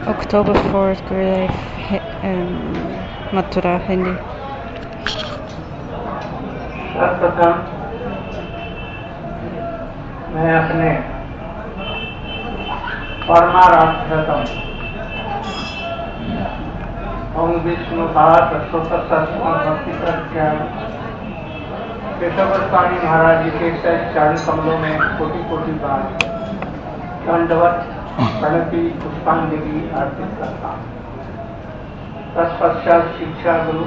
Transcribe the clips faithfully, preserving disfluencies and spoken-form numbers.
October fourth, Gurudev, um, Mathura, Hindi. सर्वप्रथम मैं अपने परमाराध्यतम ओम विष्णु पाठ अष्टोत्तर सहस्त्र भक्ति प्रज्ञान केशव गोस्वामी महाराज जी के चरण कमलों में कोटि कोटि बार दंडवत प्रणति पुष्पांजलि अर्पित करता हूँ। तत्पश्चात शिक्षा गुरु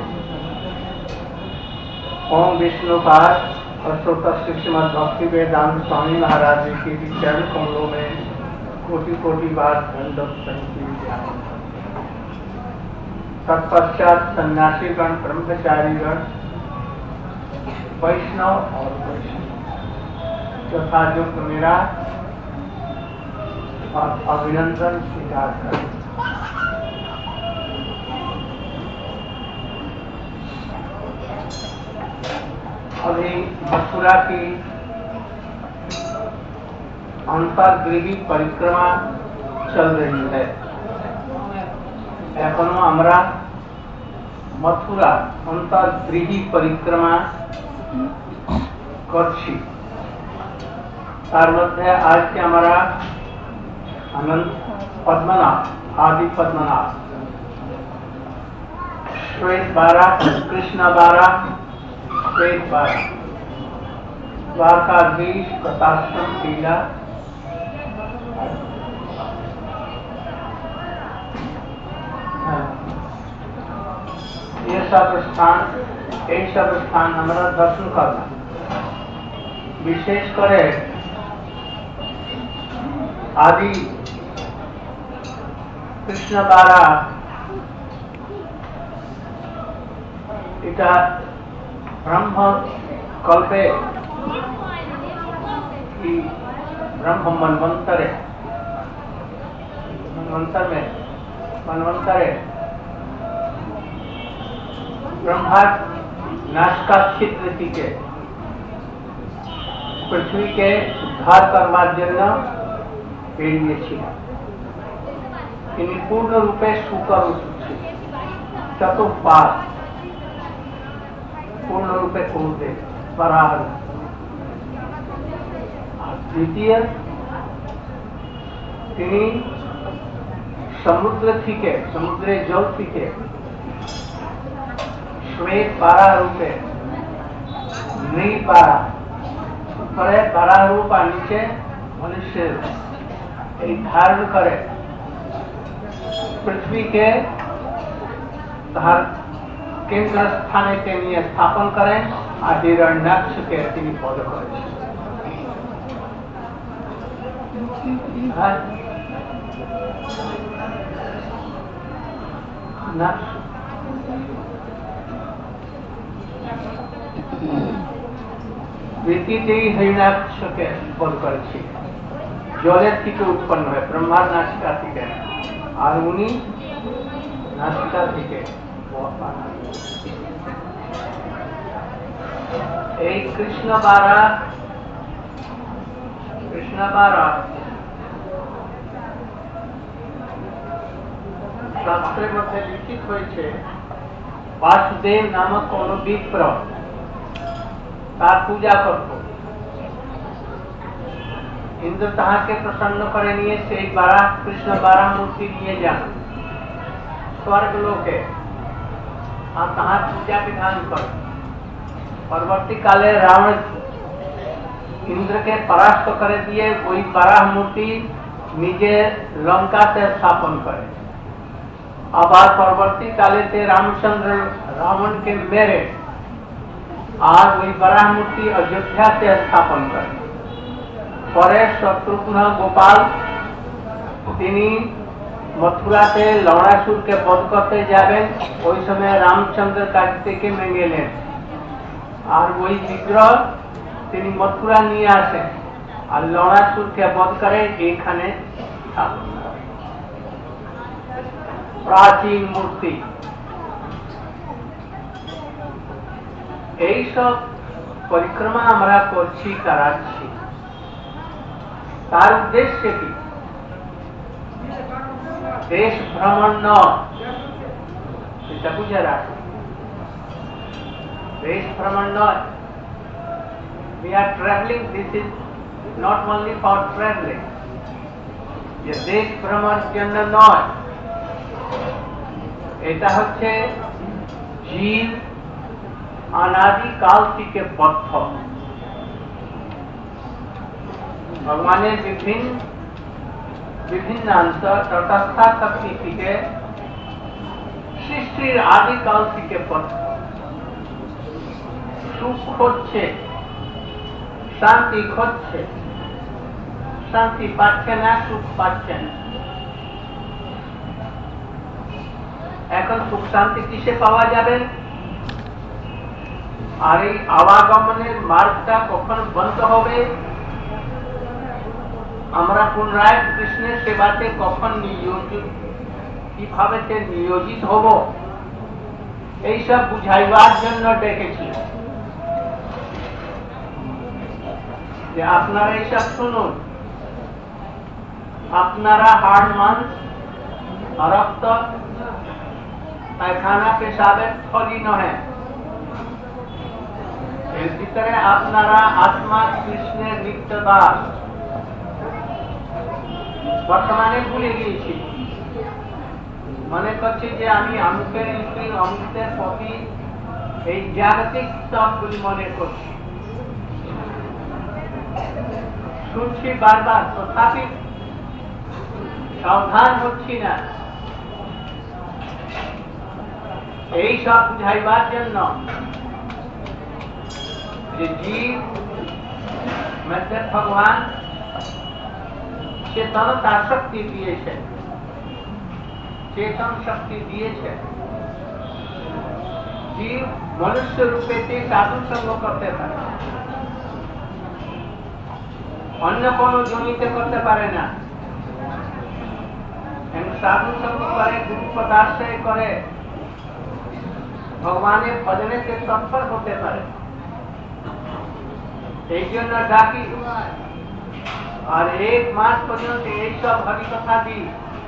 ओम विष्णु पाठ अष्टोत्तर श्रीमद् भक्ति वेदांत स्वामी महाराज जी के चरण कमलों में कोटि कोटि बार दंडवत प्रणति ज्ञापन। तत्पश्चात सन्यासीगण ब्रह्मचारीगण वैष्णव और वैष्णव तथा जो मेरा अभिनंदन स्वीकार करें। अभी मथुरा की अंतर्गृही परिक्रमा चल रही है। एखनो আমরা मथुरा अंतर्गृही परिक्रमा करছি। তার মধ্যে আজকে আমরা अनंत पद्मनाभ आदि पद्मनाभ श्वेत बारा कृष्ण बारा श्वेत बारा द्वारकाधीश प्रतापम लीला ये सब स्थान एक सब स्थान हमारा दर्शन करना विशेष करे आदि कृष्ण बारा इटा ब्रह्म कल्पे की ब्रह्म मनवंतरे मनवंतर में मनवंतरे ब्रह्मा नाश का छिद्र के पृथ्वी के उद्धार करवार जन्य बेरिয়েছিল। তিনি পূর্ণরূপে শুকর চতুর্পাদ পূর্ণরূপে করতে বরাহ। দ্বিতীয় তিনি সমুদ্র থেকে সমুদ্রের জল থেকে শ্বেত পারা রূপে নীল পারা উপরে পারা রূপ আর নিচে মনুষ্যের धारण करे पृथ्वी के केंद्र स्थान के लिए स्थापन करें और हिरण्याक्ष के तीन पद करें। हिरण्याक्ष के पद करे जलेर থেকে उत्पन्न है ब्रह्मार नासिका থেকে আর উনি नासिका থেকে এই কৃষ্ণ বারা কৃষ্ণ বারা শাস্ত্রের মধ্যে লিখিত হয়েছে বাসুদেব নামক কোন বিপ্র তার পূজা করত। इंद्र तहा के प्रसन्न करे निये से बारा कृष्ण बारा मूर्ति लिए जा स्वर्ग लोके और तहा पूजा विधान कर। परवर्ती काले रावण इंद्र के परास्त करे दिए वही बारा मूर्ति निजे लंका से स्थापन करे। अब परवर्ती काले से रामचंद्र रावण के मेरे और वही बारा मूर्ति अयोध्या से स्थापन करे। परे शत्रुघ्न गोपाल তিনি मथुराते लवणासुर के बध करते जाबेन ওই समय रामचंद्र काछ থেকে মেনে নেন আর ওই বিগ্রহ তিনি मथुरा নিয়ে আসেন আর লवणासुर के बध করে এখানে স্থাপন করেন। প্রাচীন মূর্তি এই সব পরিক্রমা আমরা করছি করাচ্ছি। তার উদ্দেশ্য কি? देश भ्रमण न এটা বুঝে রাখো দেশ ভ্রমণ নয় we are traveling this is not only for traveling যে দেশ ভ্রমণ জন্য নয় এটা হচ্ছে জীব अनादि काल থেকে বদ্ধ ভগবানের বিভিন্ন বিভিন্ন অংশ তটস্থা শক্তি থেকে সৃষ্টির আদিকাল থেকে বদ্ধ সুখ হচ্ছে শান্তি হচ্ছে শান্তি পাচ্ছে না সুখ পাচ্ছে না এখন সুখ শান্তি কিসে পাওয়া যাবে আর এই আবাগমনের মার্গটা কখন বন্ধ হবে আমরা পুনরায় কৃষ্ণের সেবাতে কখন নিয়োজিত কিভাবে নিয়োজিত হব এইসব বুঝাইবার জন্য ডেকেছি যে আপনারা এইসব শুনুন আপনারা হাড় মাংস রক্ত পায়খানা পেশাবের ফলি নহে এর ভিতরে আপনারা আত্মা কৃষ্ণের নিত্য দাস বর্তমানে ভুলে গিয়েছি মনে করছি যে আমি অমুকের স্ত্রী অমুকের পতি এই জাগতিক সবগুলি মনে করছি শুনছি বারবার তথাপি সাবধান হচ্ছি না এই সব বুঝাইবার জন্য যে জীব মধ্যে ভগবান চেতনতা শক্তি দিয়েছে চেতন শক্তি দিয়েছে জীব মনুষ্য রূপে সাধু সঙ্গ করতে পারে অন্য কোন জমিতে করতে পারে না সাধু সঙ্গ করে গুরু পদাশ্রয় করে ভগবানের ভজনে তৎপর হতে পারে এই জন্য ডাকি আর এক মাস পর্যন্ত এইসব হরিকথা দিই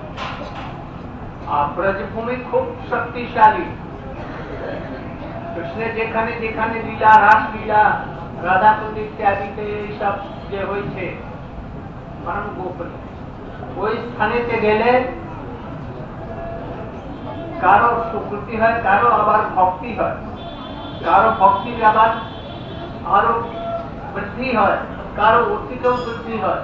আর ব্রজভূমি খুব শক্তিশালী কৃষ্ণের যেখানে যেখানে লীলা রাস লীলা রাধাকুণ্ড ইত্যাদিতে এইসব যে হয়েছে পরম গোপন ওই স্থানেতে গেলে কারো সুকৃতি হয় কারো আবার ভক্তি হয় কারো ভক্তির আবার আরো বৃদ্ধি হয় কারো অতীতেও বৃদ্ধি হয়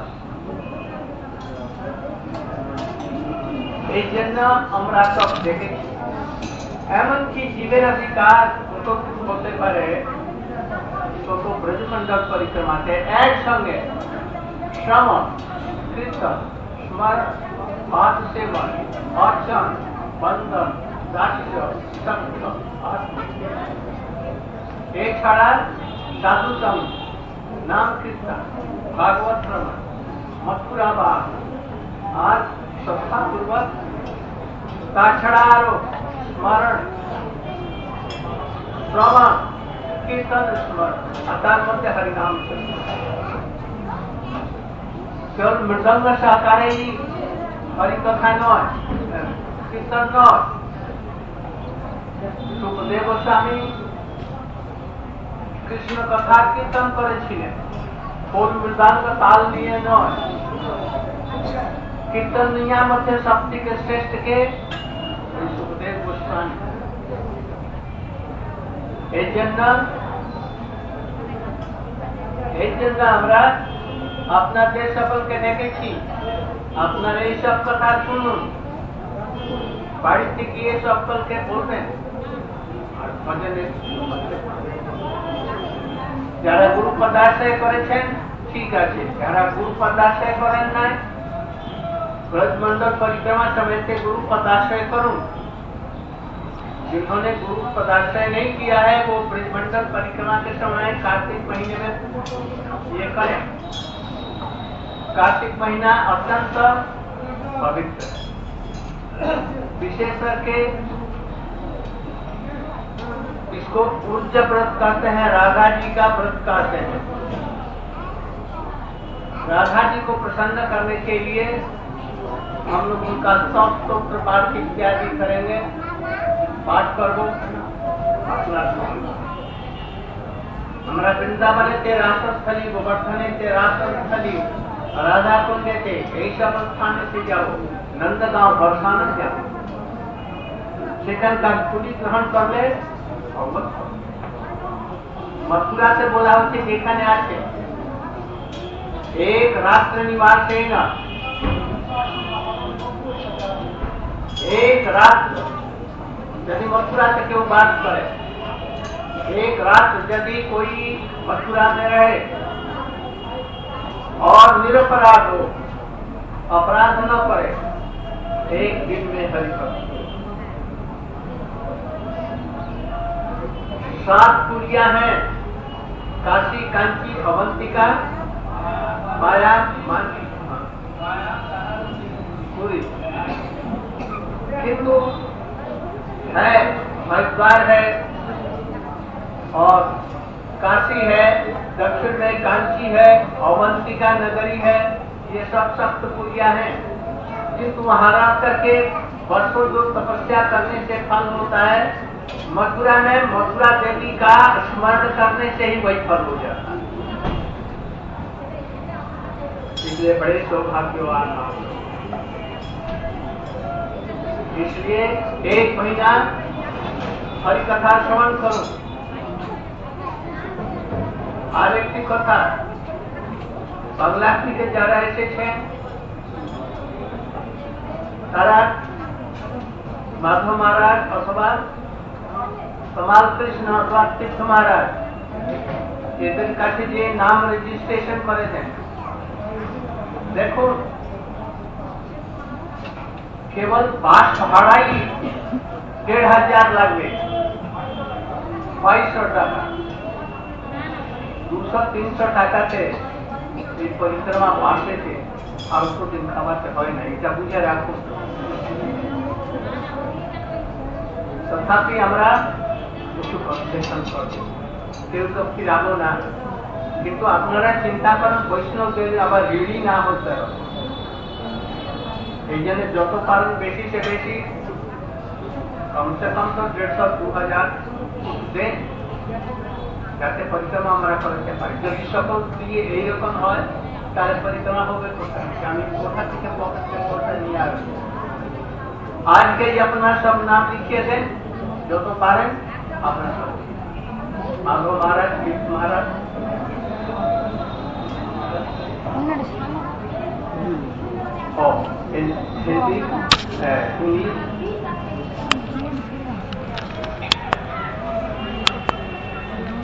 এই জন্য আমরা সব দেখেছি এমনকি জীবের অধিকার কতটুকু হতে পারে ছোট ব্রজমন্ডল পরিক্রমাতে একসঙ্গে শ্রমণ কীর্তন স্মরণ পাদ সেবন অর্চন বন্ধন দাস্য সত্য এছাড়া সাধু সঙ্গ নাম কীর্তন ভাগবত শ্রবণ মথুরা বাস আর শ্রদ্ধাপূর্বক তাছাড়া আরো স্মরণ শ্রবণ কীর্তন স্মরণ আর তার মধ্যে হরিনাম কেবল মৃদঙ্গ সহকারে হরিকথা নয় কীর্তন নয় সুখদেব গোস্বামী কৃষ্ণ কথা কীর্তন করেছিলেন কোন মৃদাঙ্গ তাল নিয়ে নয় কীর্তন নিয়ার মধ্যে সব থেকে শ্রেষ্ঠ কে সুখদেব গোস্বামী এই জন্য এই জন্য আমরা আপনাদের সকলকে দেখেছি আপনারা এই সব কথা শুনুন বাড়িতে গিয়ে সকলকে বলবেন আর ভজনে যারা গুরু পদাশ্রয় করেছেন ঠিক আছে যারা গুরু पदाश्रय करें ना ब्रजमंडल परिक्रमा समय से गुरु पदाश्रय करूं। जिन्होंने गुरु पदाश्रय नहीं किया है वो ब्रजमंडल परिक्रमा के समय कार्तिक महीने में ये करें। कार्तिक महीना अत्यंत पवित्र विशेष करके इसको पूज्य व्रत कहते हैं, राधा जी का व्रत कहते हैं। राधा जी को प्रसन्न करने के लिए हम लोग उनका सब स्तोत्र पाठ इत्यादि करेंगे, पाठ करबो अपना हमारा वृंदावने ते रासस्थली गोवर्धने ते रासस्थली राधा कुंडे थे এই সব স্থানে से যাও नंदगांव बरसाना যাও সেখানকার পুলিশ গ্রহণ করলে मथुरा से बोला হচ্ছে যেখানে আছে एक रात्र निवासेन एक रात यदि मथुरा से क्यों बात करे एक रात यदि कोई मथुरा में रहे और निरपराध हो अपराध न करे एक दिन में हरिभक्त सात पुरिया हैं काशी कांची अवंतिका माया मानसी पूरी किंतु है हरिद्वार है और काशी है, दक्षिण में कांची है, अवंतिका नगरी है, ये सब सप्तपुरिया हैं। किंतु वहां रह करके वर्षों जो तपस्या करने से फल होता है, मथुरा में मथुरा देवी का स्मरण करने से ही वही फल हो जाता है। इसलिए बड़े सौभाग्यवान आप लोग। इसलिए एक महीना हरि कथा श्रवण करो। আর একটি কথা বাংলা থেকে যারা এসেছেন তারা মাধব মহারাজ অথবা কমাল কৃষ্ণ অথবা তীর্থ মহারাজ এদের কাছে যে নাম রেজিস্ট্রেশন করে দেন দেখুন কেবল বাস ভাড়াই দেড় হাজার লাগবে বাইশশো টাকা দুশো তিনশো টাকাতে এই পরিক্রমা বাসেতে আর দিন খাওয়াতে হয় না, এটা বুঝে রাখুন। তথাপি আমরা কিছু কনসেশন করব, কেউ তো ফিরাবো না, কিন্তু আপনারা চিন্তা করেন বৈষ্ণবদের আবার ঋণী না হতে হবে। এই জন্য যত পারেন বেশি সে বেশি কমসে কম তো দেড়শো দু হাজার দেন যাতে পরিক্রমা আমরা করতে পারি। যদি সকল দিয়ে এইরকম হয় তাহলে পরিক্রমা হবে কোথায়? আমি কোথা থেকে পকেটে নিয়ে আসবো? আজকেই আপনার সব নাম লিখিয়ে দেন যত পারেন আপনার সব। মাধব মহারাজ, কৃষ্ণ মহারাজ, ও হিন্দি, ইংলিশ